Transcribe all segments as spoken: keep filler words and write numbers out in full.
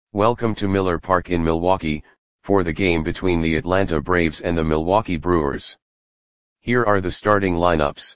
Welcome to Miller Park in Milwaukee, for the game between the Atlanta Braves and the Milwaukee Brewers. Here are the starting lineups.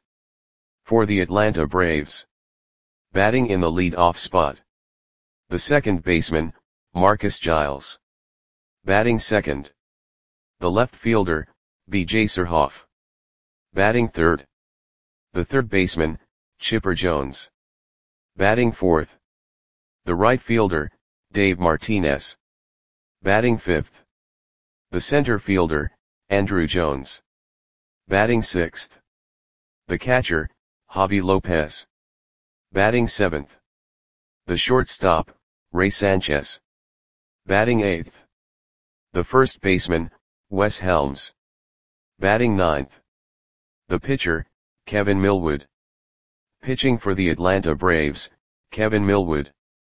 For the Atlanta Braves. Batting in the lead-off spot. The second baseman, Marcus Giles. Batting second. The left fielder, B J Surhoff. Batting third. The third baseman, Chipper Jones. Batting fourth. The right fielder, Dave Martinez. Batting fifth. The center fielder, Andruw Jones. Batting sixth. The catcher, Javy Lopez. Batting seventh. The shortstop, Ray Sanchez. Batting eighth. The first baseman, Wes Helms. Batting ninth. The pitcher, Kevin Millwood. Pitching for the Atlanta Braves, Kevin Millwood.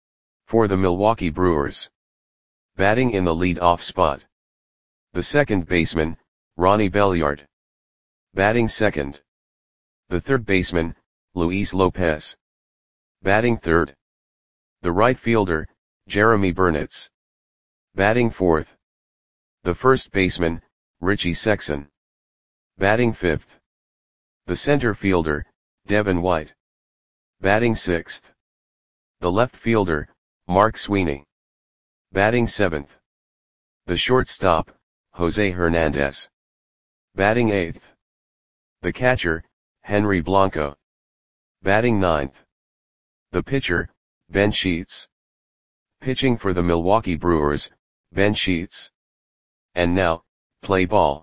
For the Milwaukee Brewers. Batting in the lead-off spot. The second baseman, Ronnie Belliard. Batting second. The third baseman, Luis Lopez. Batting third. The right fielder, Jeromy Burnitz. Batting fourth. The first baseman, Richie Sexson. Batting fifth. The center fielder, Devin White. Batting sixth. The left fielder, Mark Sweeney. Batting seventh. The shortstop, Jose Hernandez. Batting eighth. The catcher, Henry Blanco. Batting ninth. The pitcher, Ben Sheets. Pitching for the Milwaukee Brewers, Ben Sheets. And now, play ball.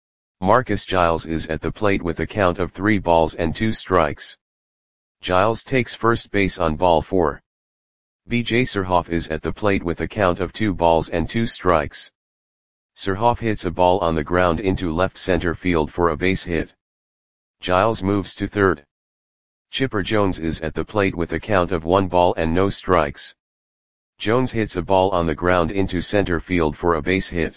Marcus Giles is at the plate with a count of three balls and two strikes. Giles takes first base on ball four. B J Surhoff is at the plate with a count of two balls and two strikes. Surhoff hits a ball on the ground into left center field for a base hit. Giles moves to third. Chipper Jones is at the plate with a count of one ball and no strikes. Jones hits a ball on the ground into center field for a base hit.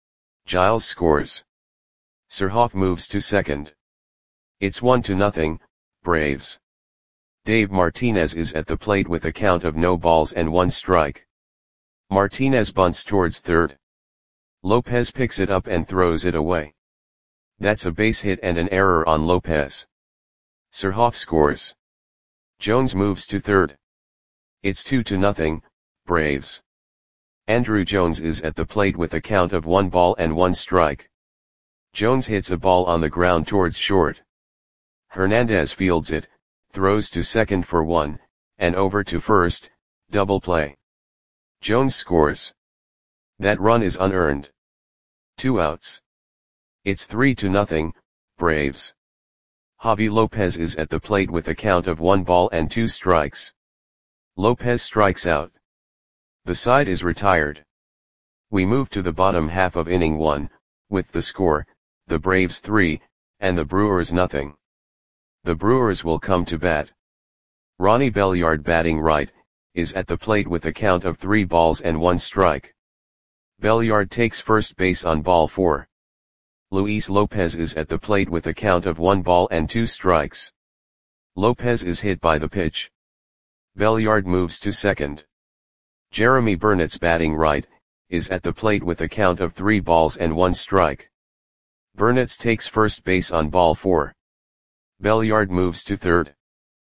Giles scores. Surhoff moves to second. It's one to nothing, Braves. Dave Martinez is at the plate with a count of no balls and one strike. Martinez bunts towards third. Lopez picks it up and throws it away. That's a base hit and an error on Lopez. Surhoff scores. Jones moves to third. It's two to nothing, Braves. Andruw Jones is at the plate with a count of one ball and one strike. Jones hits a ball on the ground towards short. Hernandez fields it, throws to second for one, and over to first, double play. Jones scores. That run is unearned. Two outs. It's three to nothing, Braves. Javy Lopez is at the plate with a count of one ball and two strikes. Lopez strikes out. The side is retired. We move to the bottom half of inning one, with the score, the Braves three, and the Brewers nothing. The Brewers will come to bat. Ronnie Belliard, batting right, is at the plate with a count of three balls and one strike. Belliard takes first base on ball four. Luis Lopez is at the plate with a count of one ball and two strikes. Lopez is hit by the pitch. Belliard moves to second. Jeromy Burnitz, batting right, is at the plate with a count of three balls and one strike. Burnitz takes first base on ball four. Belliard moves to third.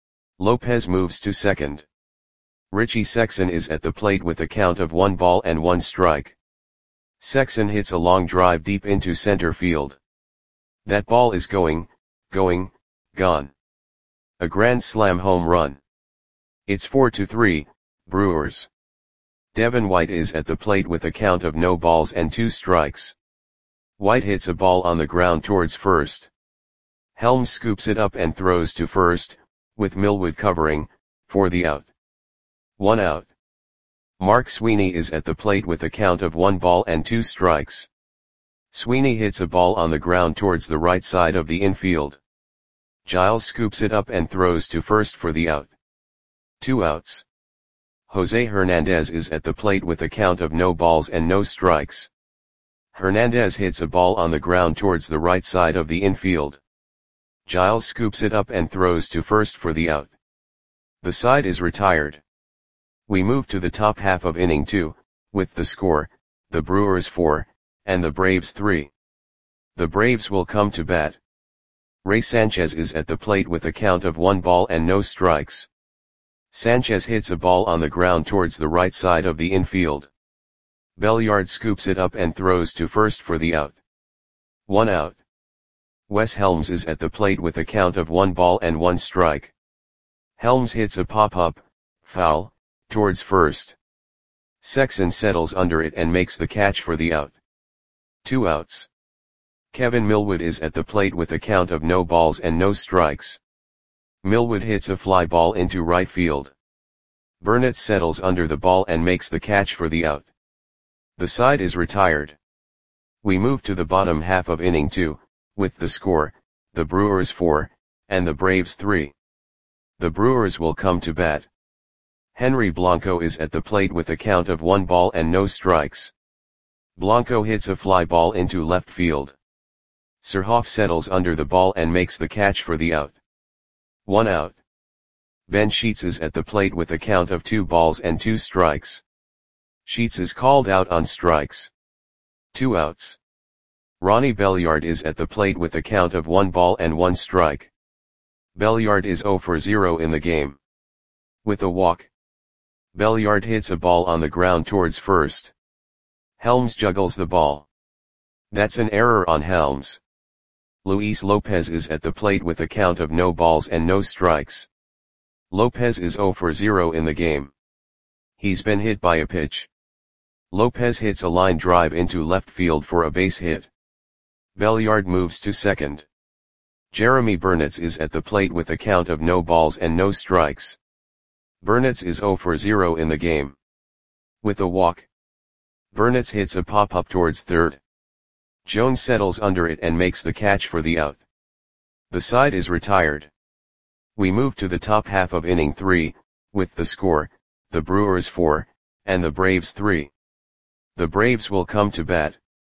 Lopez moves to second. Richie Sexson is at the plate with a count of one ball and one strike. Sexson hits a long drive deep into center field. That ball is going, going, gone. A grand slam home run. It's four to three, Brewers. Devin White is at the plate with a count of no balls and two strikes. White hits a ball on the ground towards first. Helms scoops it up and throws to first, with Millwood covering, for the out. One out. Mark Sweeney is at the plate with a count of one ball and two strikes. Sweeney hits a ball on the ground towards the right side of the infield. Giles scoops it up and throws to first for the out. Two outs. Jose Hernandez is at the plate with a count of no balls and no strikes. Hernandez hits a ball on the ground towards the right side of the infield. Giles scoops it up and throws to first for the out. The side is retired. We move to the top half of inning two, with the score, the Brewers four, and the Braves three. The Braves will come to bat. Ray Sanchez is at the plate with a count of one ball and no strikes. Sanchez hits a ball on the ground towards the right side of the infield. Belliard scoops it up and throws to first for the out. One out. Wes Helms is at the plate with a count of one ball and one strike. Helms hits a pop-up, foul, towards first. Sexson settles under it and makes the catch for the out. Two outs. Kevin Millwood is at the plate with a count of no balls and no strikes. Millwood hits a fly ball into right field. Burnett settles under the ball and makes the catch for the out. The side is retired. We move to the bottom half of inning two, with the score, the Brewers four, and the Braves three. The Brewers will come to bat. Henry Blanco is at the plate with a count of one ball and no strikes. Blanco hits a fly ball into left field. Surhoff settles under the ball and makes the catch for the out. One out. Ben Sheets is at the plate with a count of two balls and two strikes. Sheets is called out on strikes. Two outs. Ronnie Belliard is at the plate with a count of one ball and one strike. Belliard is zero for zero in the game. With a walk. Belliard hits a ball on the ground towards first. Helms juggles the ball. That's an error on Helms. Luis Lopez is at the plate with a count of no balls and no strikes. Lopez is zero for zero in the game. He's been hit by a pitch. Lopez hits a line drive into left field for a base hit. Belliard moves to second. Jeremy Burnett is at the plate with a count of no balls and no strikes. Burnett is zero for zero in the game. With a walk. Burnett hits a pop-up towards third. Jones settles under it and makes the catch for the out. The side is retired. We move to the top half of inning three, with the score, the Brewers four, and the Braves three. The Braves will come to bat.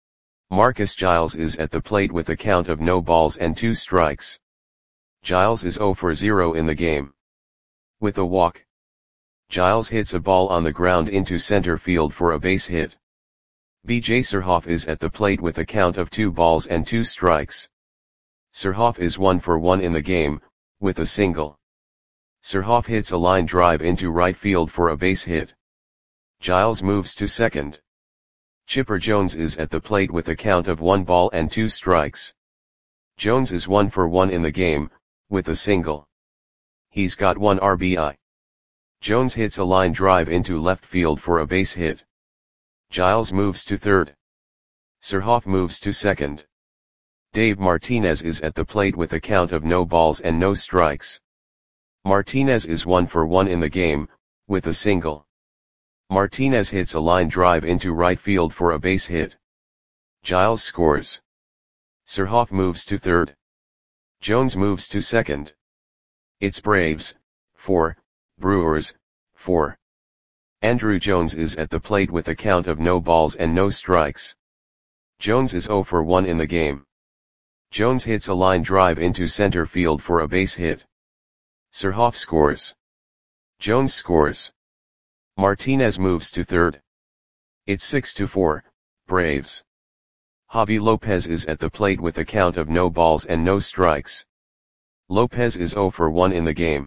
Marcus Giles is at the plate with a count of no balls and two strikes. Giles is zero for zero in the game. With a walk. Giles hits a ball on the ground into center field for a base hit. B J Surhoff is at the plate with a count of two balls and two strikes. Surhoff is one for one in the game, with a single. Surhoff hits a line drive into right field for a base hit. Giles moves to second. Chipper Jones is at the plate with a count of one ball and two strikes. Jones is one for one in the game, with a single. He's got one R B I. Jones hits a line drive into left field for a base hit. Giles moves to third. Surhoff moves to second. Dave Martinez is at the plate with a count of no balls and no strikes. Martinez is one for one in the game, with a single. Martinez hits a line drive into right field for a base hit. Giles scores. Surhoff moves to third. Jones moves to second. It's Braves, four, Brewers, four. Andrew Jones is at the plate with a count of no balls and no strikes. Jones is zero for one in the game. Jones hits a line drive into center field for a base hit. Surhoff scores. Jones scores. Martinez moves to third. It's six to four, Braves. Javi Lopez is at the plate with a count of no balls and no strikes. Lopez is zero for one in the game.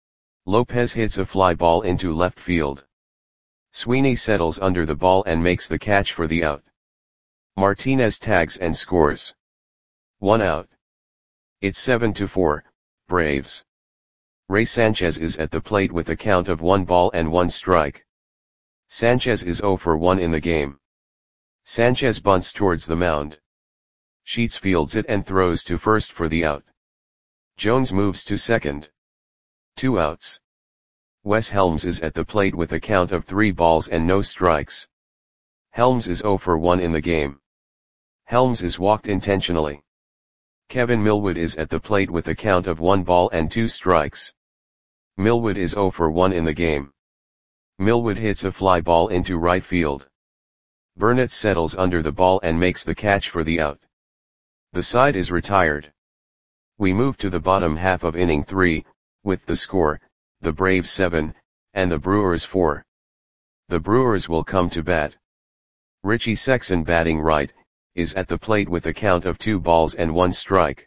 Lopez hits a fly ball into left field. Sweeney settles under the ball and makes the catch for the out. Martinez tags and scores. One out. It's seven to four, Braves. Ray Sanchez is at the plate with a count of one ball and one strike. Sanchez is zero for one in the game. Sanchez bunts towards the mound. Sheets fields it and throws to first for the out. Jones moves to second. Two outs. Wes Helms is at the plate with a count of three balls and no strikes. Helms is zero for one in the game. Helms is walked intentionally. Kevin Millwood is at the plate with a count of one ball and two strikes. Millwood is zero for one in the game. Millwood hits a fly ball into right field. Burnett settles under the ball and makes the catch for the out. The side is retired. We move to the bottom half of inning three, with the score, the Braves seven, and the Brewers four. The Brewers will come to bat. Richie Sexson, batting right, is at the plate with a count of two balls and one strike.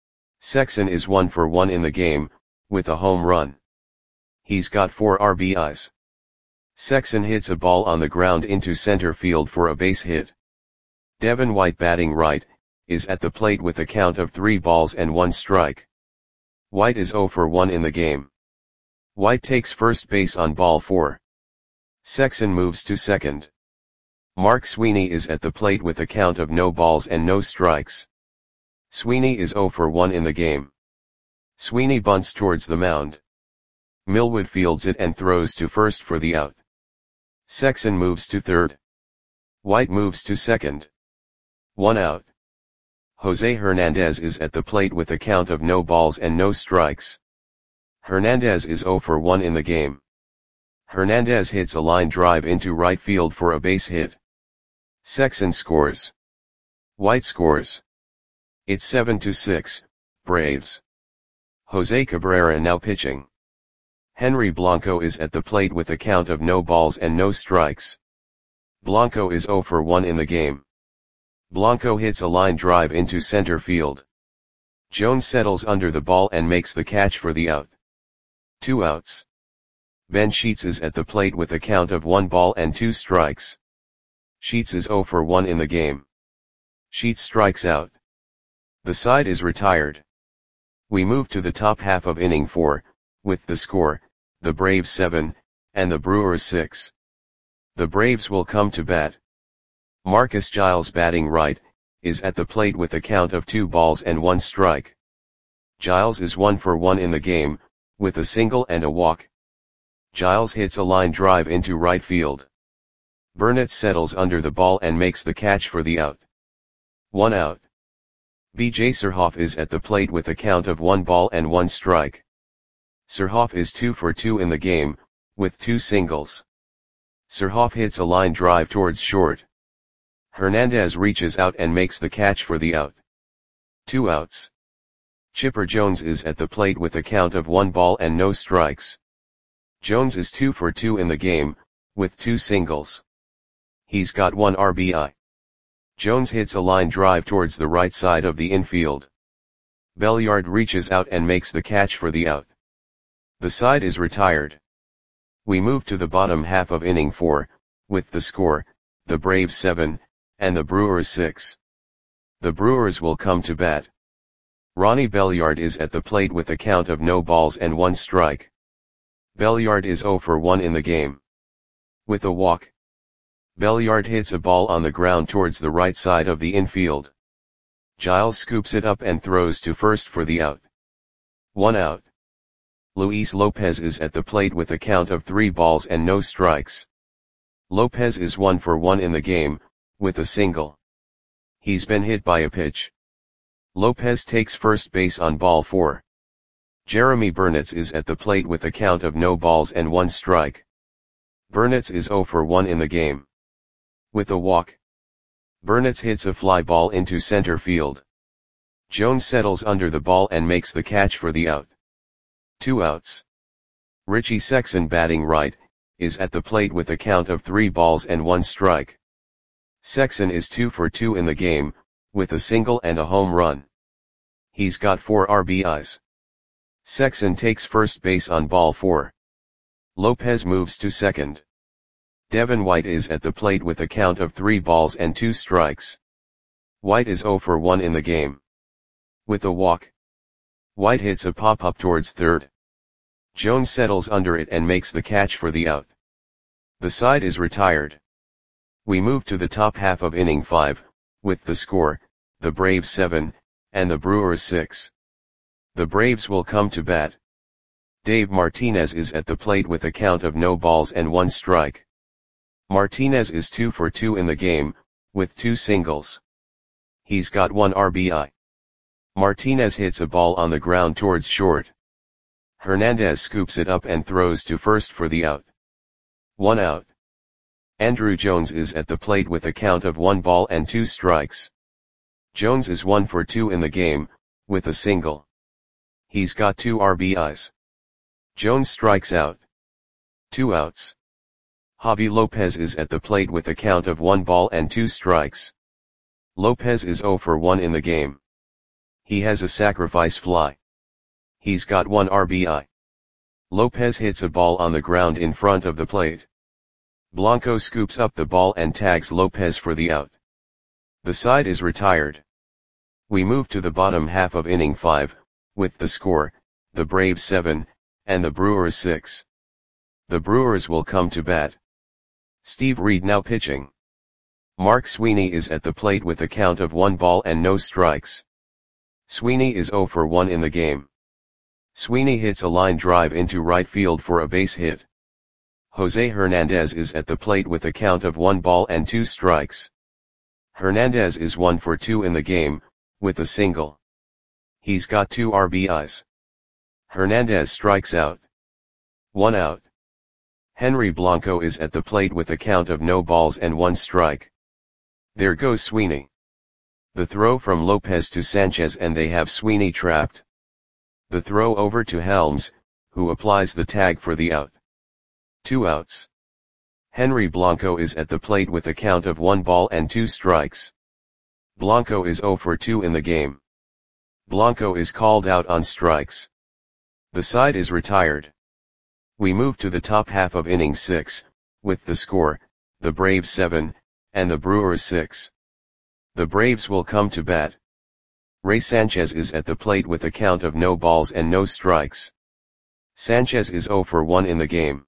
Sexson is one for one in the game, with a home run. He's got four R B Is. Sexson hits a ball on the ground into center field for a base hit. Devin White, batting right, is at the plate with a count of three balls and one strike. White is zero for one in the game. White takes first base on ball four. Sexson moves to second. Mark Sweeney is at the plate with a count of no balls and no strikes. Sweeney is zero for one in the game. Sweeney bunts towards the mound. Millwood fields it and throws to first for the out. Sexson moves to third. White moves to second. One out. Jose Hernandez is at the plate with a count of no balls and no strikes. Hernandez is zero for one in the game. Hernandez hits a line drive into right field for a base hit. Sexson scores. White scores. It's seven to six, Braves. Jose Cabrera now pitching. Henry Blanco is at the plate with a count of no balls and no strikes. Blanco is zero for one in the game. Blanco hits a line drive into center field. Jones settles under the ball and makes the catch for the out. Two outs. Ben Sheets is at the plate with a count of one ball and two strikes. Sheets is zero for one in the game. Sheets strikes out. The side is retired. We move to the top half of inning four, with the score, the Braves seven, and the Brewers six. The Braves will come to bat. Marcus Giles, batting right, is at the plate with a count of two balls and one strike. Giles is one for one in the game, with a single and a walk. Giles hits a line drive into right field. Burnett settles under the ball and makes the catch for the out. One out. B J Surhoff is at the plate with a count of one ball and one strike. Surhoff is two for two in the game, with two singles. Surhoff hits a line drive towards short. Hernandez reaches out and makes the catch for the out. Two outs. Chipper Jones is at the plate with a count of one ball and no strikes. Jones is two for two in the game, with two singles. He's got one R B I. Jones hits a line drive towards the right side of the infield. Belliard reaches out and makes the catch for the out. The side is retired. We move to the bottom half of inning four, with the score, the Braves seven, and the Brewers six. The Brewers will come to bat. Ronnie Belliard is at the plate with a count of no balls and one strike. Belliard is zero for one in the game. With a walk. Belliard hits a ball on the ground towards the right side of the infield. Giles scoops it up and throws to first for the out. One out. Luis Lopez is at the plate with a count of three balls and no strikes. Lopez is one for one in the game, with a single. He's been hit by a pitch. Lopez takes first base on ball four. Jeremy Burnitz is at the plate with a count of no balls and one strike. Burnitz is zero for one in the game. With a walk. Burnitz hits a fly ball into center field. Jones settles under the ball and makes the catch for the out. Two outs. Richie Sexson, batting right, is at the plate with a count of three balls and one strike. Sexson is two for two in the game, with a single and a home run. He's got four R B Is. Sexson takes first base on ball four. Lopez moves to second. Devin White is at the plate with a count of three balls and two strikes. White is zero for one in the game. With a walk. White hits a pop-up towards third. Jones settles under it and makes the catch for the out. The side is retired. We move to the top half of inning five, with the score, the Braves seven, and the Brewers six. The Braves will come to bat. Dave Martinez is at the plate with a count of no balls and one strike. Martinez is two for two in the game, with two singles. He's got one R B I. Martinez hits a ball on the ground towards short. Hernandez scoops it up and throws to first for the out. One out. Andruw Jones is at the plate with a count of one ball and two strikes. Jones is one for two in the game, with a single. He's got two R B Is. Jones strikes out. Two outs. Javi Lopez is at the plate with a count of one ball and two strikes. Lopez is zero for one in the game. He has a sacrifice fly. He's got one R B I. Lopez hits a ball on the ground in front of the plate. Blanco scoops up the ball and tags Lopez for the out. The side is retired. We move to the bottom half of inning five, with the score, the Braves seven, and the Brewers six. The Brewers will come to bat. Steve Reed now pitching. Mark Sweeney is at the plate with a count of one ball and no strikes. Sweeney is zero for one in the game. Sweeney hits a line drive into right field for a base hit. Jose Hernandez is at the plate with a count of one ball and two strikes. Hernandez is one for two in the game, with a single. He's got two R B Is. Hernandez strikes out. One out. Henry Blanco is at the plate with a count of no balls and one strike. There goes Sweeney. The throw from Lopez to Sanchez and they have Sweeney trapped. The throw over to Helms, who applies the tag for the out. Two outs. Henry Blanco is at the plate with a count of one ball and two strikes. Blanco is zero for two in the game. Blanco is called out on strikes. The side is retired. We move to the top half of inning six, with the score, the Braves seven, and the Brewers six. The Braves will come to bat. Ray Sanchez is at the plate with a count of no balls and no strikes. Sanchez is zero for one in the game.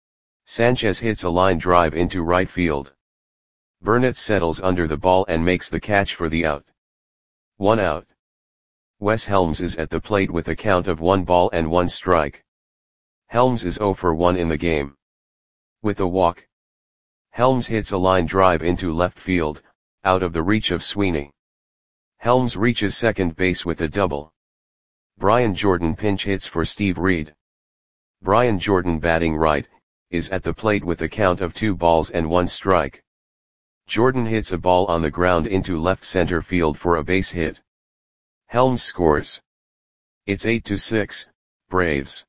Sanchez hits a line drive into right field. Burnett settles under the ball and makes the catch for the out. One out. Wes Helms is at the plate with a count of one ball and one strike. Helms is zero for one in the game. With a walk. Helms hits a line drive into left field, out of the reach of Sweeney. Helms reaches second base with a double. Brian Jordan pinch hits for Steve Reed. Brian Jordan, batting right, is at the plate with a count of two balls and one strike. Jordan hits a ball on the ground into left center field for a base hit. Helms scores. It's eight to six, Braves.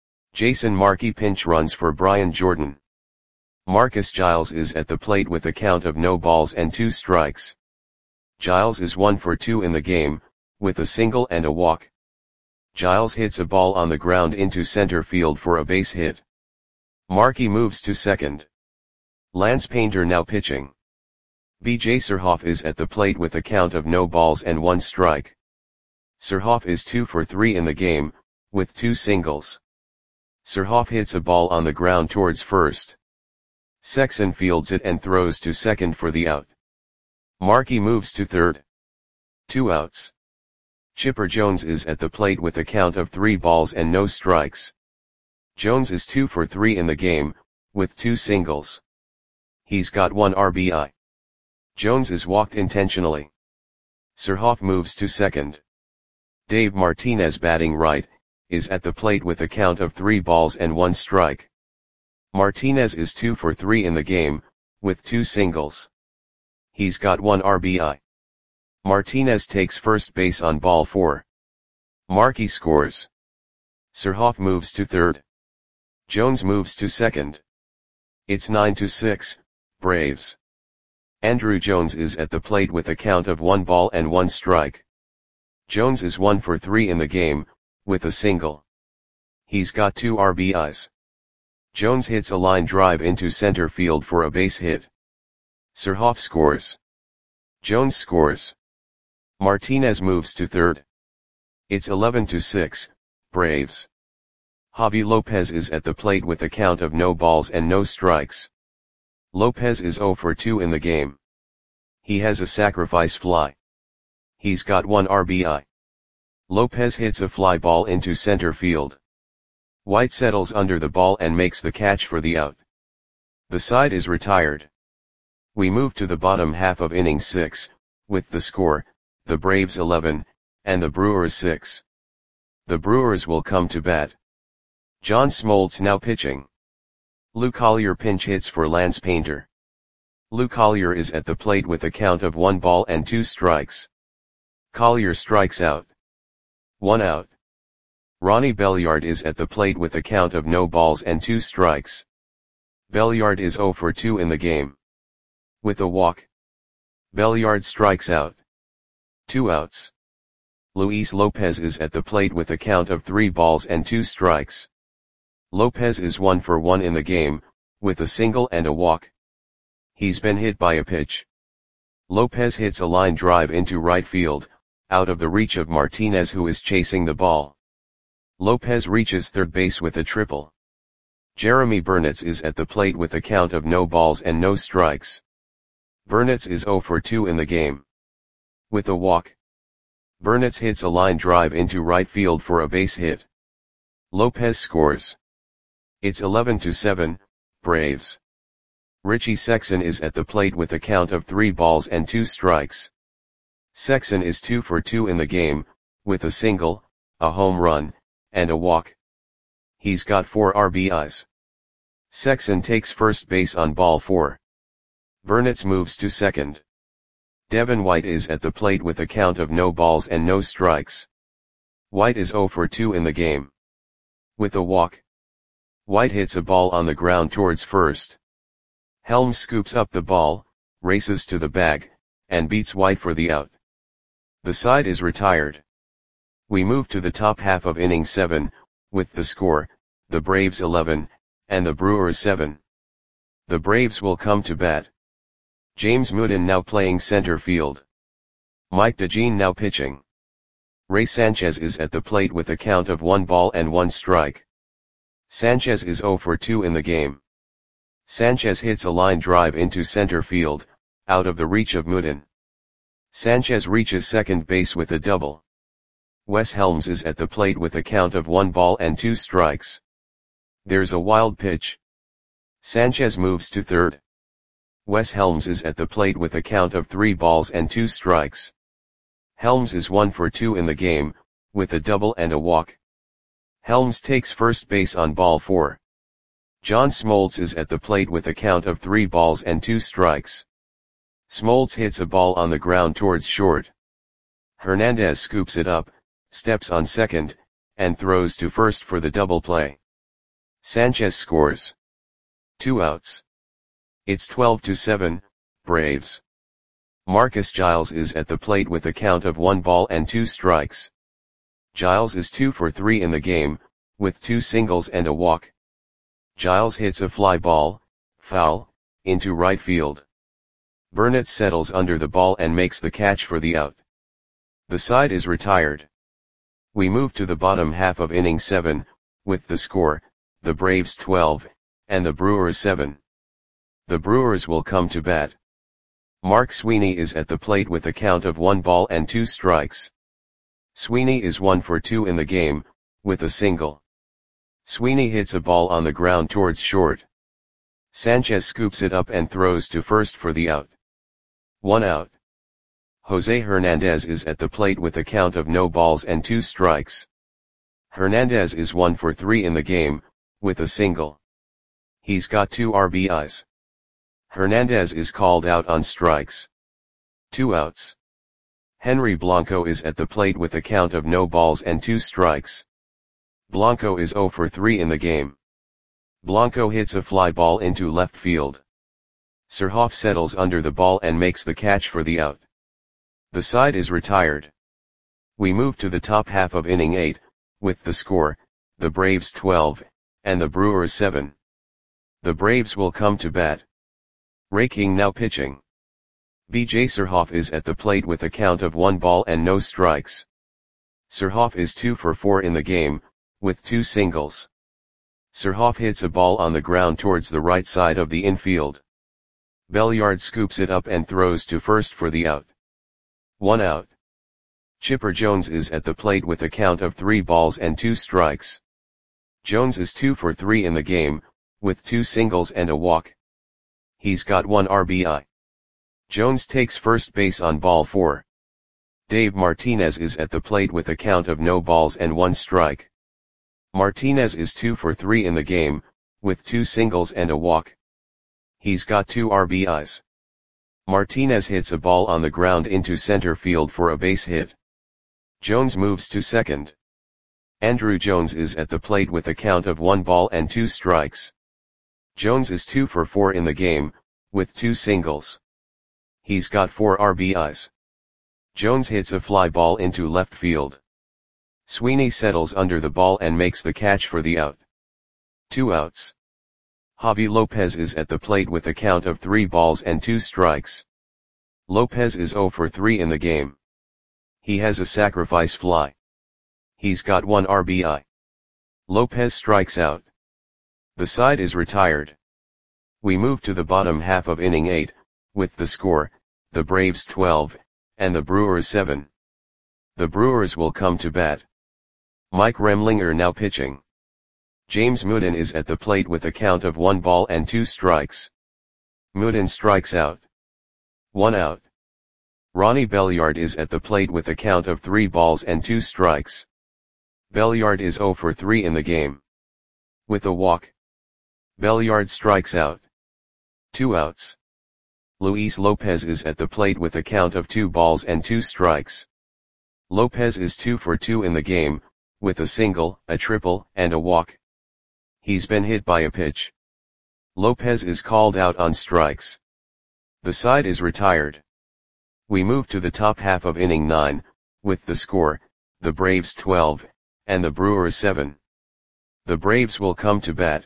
Jason Markey pinch runs for Brian Jordan. Marcus Giles is at the plate with a count of no balls and two strikes. Giles is one for two in the game, with a single and a walk. Giles hits a ball on the ground into center field for a base hit. Markey moves to second. Lance Painter now pitching. B J Surhoff is at the plate with a count of no balls and one strike. Surhoff is two for three in the game, with two singles. Surhoff hits a ball on the ground towards first. Sexson fields it and throws to second for the out. Markey moves to third. Two outs. Chipper Jones is at the plate with a count of three balls and no strikes. Jones is two for three in the game, with two singles. He's got one R B I. Jones is walked intentionally. Surhoff moves to second. Dave Martinez, batting right, is at the plate with a count of three balls and one strike. Martinez is two for three in the game, with two singles. He's got one R B I. Martinez takes first base on ball four. Markey scores. Surhoff moves to third. Jones moves to second. It's nine to six, Braves. Andrew Jones is at the plate with a count of one ball and one strike. Jones is one for three in the game, with a single. He's got two R B Is. Jones hits a line drive into center field for a base hit. Surhoff scores. Jones scores. Martinez moves to third. It's eleven to six, Braves. Javi Lopez is at the plate with a count of no balls and no strikes. Lopez is zero for two in the game. He has a sacrifice fly. He's got one R B I. Lopez hits a fly ball into center field. White settles under the ball and makes the catch for the out. The side is retired. We move to the bottom half of inning six, with the score, the Braves eleven, and the Brewers six. The Brewers will come to bat. John Smoltz now pitching. Lou Collier pinch hits for Lance Painter. Lou Collier is at the plate with a count of one ball and two strikes. Collier strikes out. One out. Ronnie Belliard is at the plate with a count of no balls and two strikes. Belliard is zero for two in the game. With a walk, Belliard strikes out. Two outs. Luis Lopez is at the plate with a count of three balls and two strikes. Lopez is one for one in the game, with a single and a walk. He's been hit by a pitch. Lopez hits a line drive into right field, out of the reach of Martinez, who is chasing the ball. Lopez reaches third base with a triple. Jeremy Burnitz is at the plate with a count of no balls and no strikes. Burnitz is zero for two in the game. With a walk, Burnitz hits a line drive into right field for a base hit. Lopez scores. It's eleven to seven, Braves. Richie Sexson is at the plate with a count of three balls and two strikes. Sexson is two for two in the game, with a single, a home run, and a walk. He's got four R B Is. Sexson takes first base on ball four. Burnitz moves to second. Devin White is at the plate with a count of no balls and no strikes. White is zero for two in the game. With a walk, White hits a ball on the ground towards first. Helms scoops up the ball, races to the bag, and beats White for the out. The side is retired. We move to the top half of inning seven, with the score, the Braves eleven, and the Brewers seven. The Braves will come to bat. James Mooden now playing center field. Mike DeJean now pitching. Ray Sanchez is at the plate with a count of one ball and one strike. Sanchez is zero for two in the game. Sanchez hits a line drive into center field, out of the reach of Mooden. Sanchez reaches second base with a double. Wes Helms is at the plate with a count of one ball and two strikes. There's a wild pitch. Sanchez moves to third. Wes Helms is at the plate with a count of three balls and two strikes. Helms is one for two in the game, with a double and a walk. Helms takes first base on ball four. John Smoltz is at the plate with a count of three balls and two strikes. Smoltz hits a ball on the ground towards short. Hernandez scoops it up, steps on second, and throws to first for the double play. Sanchez scores. Two outs. It's twelve to seven, Braves. Marcus Giles is at the plate with a count of one ball and two strikes. Giles is two for three in the game, with two singles and a walk. Giles hits a fly ball, foul, into right field. Burnitz settles under the ball and makes the catch for the out. The side is retired. We move to the bottom half of inning seven, with the score, the Braves twelve, and the Brewers seven. The Brewers will come to bat. Mark Sweeney is at the plate with a count of one ball and two strikes. Sweeney is one for two in the game, with a single. Sweeney hits a ball on the ground towards short. Sanchez scoops it up and throws to first for the out. One out. Jose Hernandez is at the plate with a count of no balls and two strikes. Hernandez is one for three in the game, with a single. He's got two R B Is. Hernandez is called out on strikes. Two outs. Henry Blanco is at the plate with a count of no balls and two strikes. Blanco is zero for three in the game. Blanco hits a fly ball into left field. Surhoff settles under the ball and makes the catch for the out. The side is retired. We move to the top half of inning eight, with the score, the Braves twelve, and the Brewers seven. The Braves will come to bat. Ray King now pitching. B J Surhoff is at the plate with a count of one ball and no strikes. Surhoff is two for four in the game, with two singles. Surhoff hits a ball on the ground towards the right side of the infield. Belliard scoops it up and throws to first for the out. One out. Chipper Jones is at the plate with a count of three balls and two strikes. Jones is two for three in the game, with two singles and a walk. He's got one R B I. Jones takes first base on ball four. Dave Martinez is at the plate with a count of no balls and one strike. Martinez is two for three in the game, with two singles and a walk. He's got two R B Is. Martinez hits a ball on the ground into center field for a base hit. Jones moves to second. Andrew Jones is at the plate with a count of one ball and two strikes. Jones is two for four in the game, with two singles. He's got four R B Is. Jones hits a fly ball into left field. Sweeney settles under the ball and makes the catch for the out. Two outs. Javi Lopez is at the plate with a count of three balls and two strikes. Lopez is zero for three in the game. He has a sacrifice fly. He's got one R B I. Lopez strikes out. The side is retired. We move to the bottom half of inning eight, with the score, the Braves twelve, and the Brewers seven. The Brewers will come to bat. Mike Remlinger now pitching. James Mooden is at the plate with a count of one ball and two strikes. Mooden strikes out. One out. Ronnie Belliard is at the plate with a count of three balls and two strikes. Belliard is zero for three in the game. With a walk. Belliard strikes out. Two outs. Luis Lopez is at the plate with a count of two balls and two strikes. Lopez is two for two in the game, with a single, a triple, and a walk. He's been hit by a pitch. Lopez is called out on strikes. The side is retired. We move to the top half of inning nine, with the score, the Braves twelve, and the Brewers seven. The Braves will come to bat.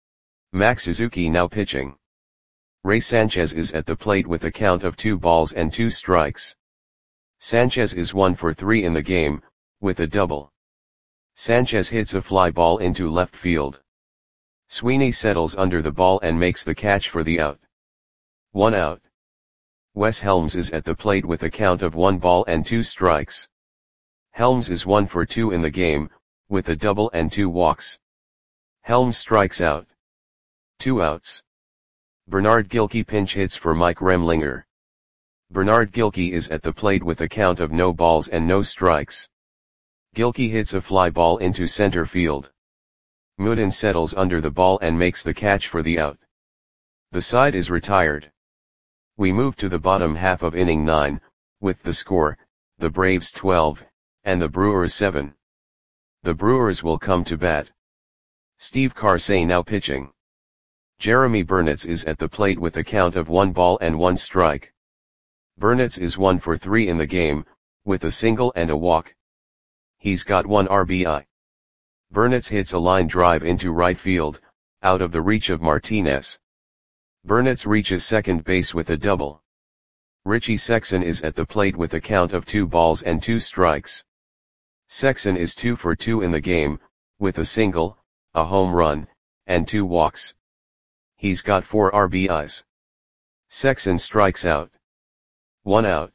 Max Suzuki now pitching. Ray Sanchez is at the plate with a count of two balls and two strikes. Sanchez is one for three in the game, with a double. Sanchez hits a fly ball into left field. Sweeney settles under the ball and makes the catch for the out. One out. Wes Helms is at the plate with a count of one ball and two strikes. Helms is one for two in the game, with a double and two walks. Helms strikes out. Two outs. Bernard Gilkey pinch hits for Mike Remlinger. Bernard Gilkey is at the plate with a count of no balls and no strikes. Gilkey hits a fly ball into center field. Mooden settles under the ball and makes the catch for the out. The side is retired. We move to the bottom half of inning nine, with the score, the Braves twelve, and the Brewers seven. The Brewers will come to bat. Steve Karsay now pitching. Jeremy Burnitz is at the plate with a count of one ball and one strike. Burnitz is one for three in the game, with a single and a walk. He's got one R B I. Burnitz hits a line drive into right field, out of the reach of Martinez. Burnitz reaches second base with a double. Richie Sexson is at the plate with a count of two balls and two strikes. Sexson is two for two in the game, with a single, a home run, and two walks. He's got four R B Is. Sexson strikes out. One out.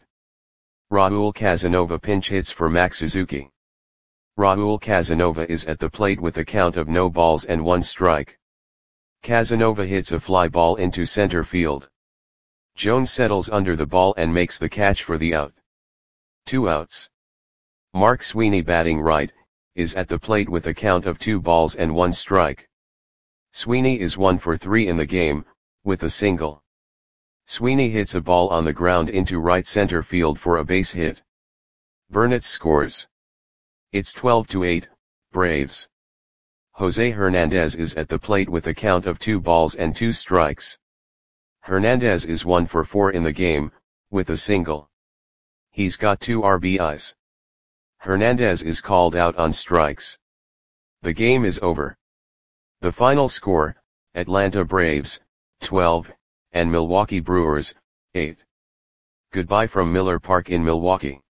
Raul Casanova pinch hits for Max Suzuki. Raul Casanova is at the plate with a count of no balls and one strike. Casanova hits a fly ball into center field. Jones settles under the ball and makes the catch for the out. Two outs. Mark Sweeney batting right, is at the plate with a count of two balls and one strike. Sweeney is one for three in the game, with a single. Sweeney hits a ball on the ground into right center field for a base hit. Burnitz scores. It's twelve to eight, Braves. Jose Hernandez is at the plate with a count of two balls and two strikes. Hernandez is one for four in the game, with a single. He's got two R B Is. Hernandez is called out on strikes. The game is over. The final score, Atlanta Braves, twelve, and Milwaukee Brewers, eight. Goodbye from Miller Park in Milwaukee.